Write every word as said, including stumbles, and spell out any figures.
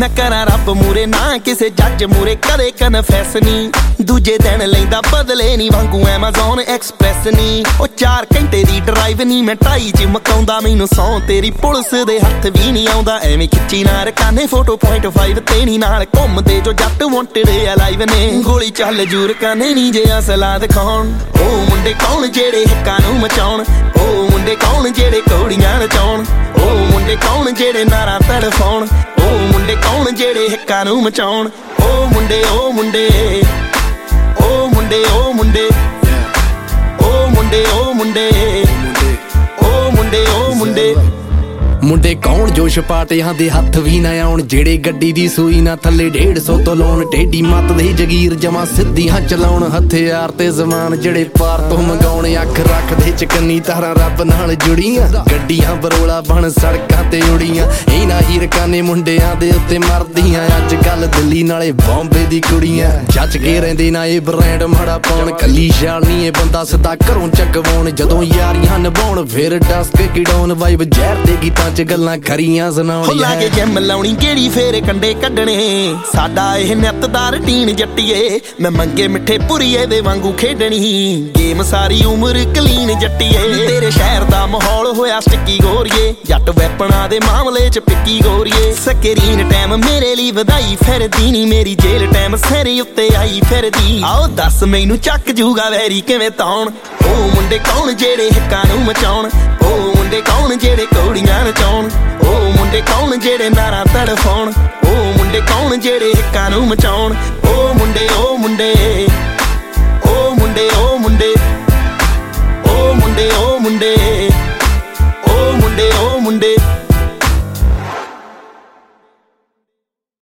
मैं करा रब मूरे ना किसे जज मूरे करे कन्फेस नी दूजे दिन लैंदा बदले नी वांगू एमेज़ॉन एक्सप्रैस नी ओ चार घंटे दी ड्राइव नी मैं ढाई च मकाउंदा मैनू सौ तेरी पुलिस दे हत्थ भी नहीं आउंदा एवें खिच्ची ना रकाने फोटो पॉइंट फाइव तेनी नाल घुमदे जो जट वांटेड अलाइव ने गोली चल जूर काने नी जे असला दिखाउण ओ मुंडे कौन जेड़े हिक्कां नूं मचाउण ओ मुंडे कौन जेड़े कौड़ियां नचाउण ओ मुंडे कौन जेड़े नारा तड़फाउण ओ मुंडे कौन जेड़े हिक्कां नूं मचाउण ओ मुंडे ओ मुंडे ओ मुंडे ओ मुंडे ओ मुंडे ओ मुंडे ओ मुंडे ओ मुंडे मुंडे कौन जो छपाटियां दे हत्थ भी ना आउण जेड़े गड्डी दी सूई ना थल्ले डेढ़ सौ तो लाउण टेढ़ी मत दे जगीर जमा सिद्धियां चलाउण हथियार ते जमान जेड़े पार तो मंगाउण अख रख दे चकन्नी तारां रब नाल जुड़ियां गड्डियां बरोला बन सड़कां ते उड़ियां इन्हां हीरकाने मुंडियां दे उत्ते मरदियां अज कल दिल्ली नाले बॉम्बे दी कुड़ियां जच के रहिंदे ना ए ब्रांड माड़ा पाउण कली शाल नी ए बंदा सदा घरों चकवाउण जदों यारियां निभाउण फिर डस्क गिडाउण वाइब जहर दे गीतां च गल्लां खरियां सुनाउण लागे जिम लाउणी केड़ी फेरे कंडे कड्डणे साडा इह नित दा रूटीन जट्टीए मैं मंगे मिठे पुरीए दे वांगू खेडणी गेम सारी उम्र कलीन जट्टीए तेरे शहर दा माहौल होया स्टिकी गोरीए जट वैपणा दे मामले च पिक्की गोरीए स्क्रीन टाइम मेरे ਲਈ ਵਧਾਈ ਫਿਰਦੀ ਨੀ ਮੇਰੀ ਜੇਲ ਟਾइम ਸਿਰ ਉੱਤੇ ਆਈ ਫਿਰਦੀ ਆਓ ਦੱਸ ਮੈਨੂੰ ਚੱਕ ਜੂਗਾ ਵੈਰੀ ਕਿਵੇਂ ਤਾਉਣ ਓ ਮੁੰਡੇ ਕੌਣ ਜਿਹੜੇ ਹਿੱਕਾਂ ਨੂੰ ਮਚਾਉਣ ਓ ਮੁੰਡੇ ਕੌਣ ਜਿਹੜੇ ਕੌੜੀਆਂ ਨਚਾਉਣ ਓ ਮੁੰਡੇ ਕੌਣ ਜਿਹੜੇ ਨਾਰਾ ਤੜਫਾਉਣ ਓ ਮੁੰਡੇ ਕੌਣ ਜਿਹੜੇ ਹਿੱਕਾਂ ਨੂੰ ਮਚਾਉਣ ਓ ਮੁੰਡੇ ਓ ਮੁੰਡੇ ਓ ਮੁੰਡੇ ਓ ਮੁੰਡੇ ਓ ਮੁੰਡੇ ਓ ਮੁੰਡੇ